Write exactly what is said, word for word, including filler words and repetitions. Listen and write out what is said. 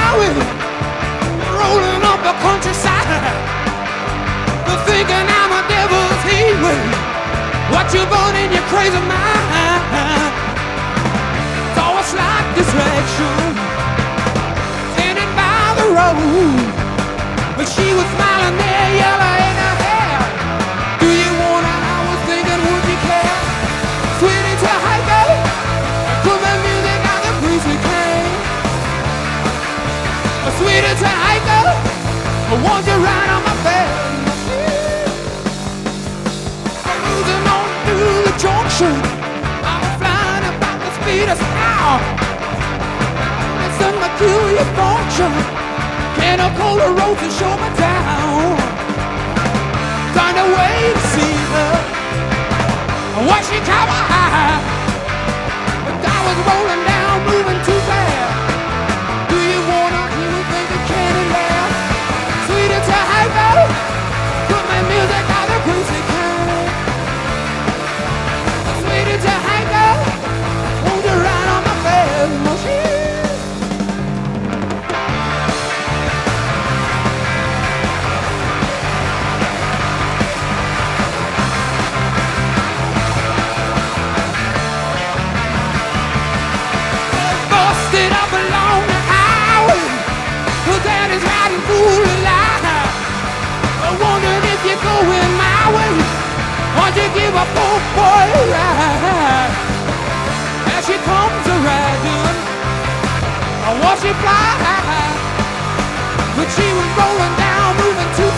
highway, rolling up the countryside, thinking I'm a devil's heatway. What you born in your crazy mind? It's all a slight distraction. Standing by the road, but she was smiling there, yellow in her hair. Do you wanna? I was thinking, would you care? Sweetie to hiker, put my music on the greasy cane. Sweetie to hiker, won't you ride on my bed? Cruising on through the junction, I'm flying about the speed of sound. It's a peculiar function. Can I call the road to show me down? Find a way to see her. What she caught my eye, but I was rolling down, moving too fast. Do you wanna hear me think of Kenny laugh? Sweetie to hiker, put my music on the greasy cane. Sweetie to hiker, won't you ride on my fast machine? Busted up along the highway, well, daddy's riding full of life. I wondered if you're going my way, won't you give a poor boy a ride? As she comes a riding, I watch she fly, but she was rolling down, moving too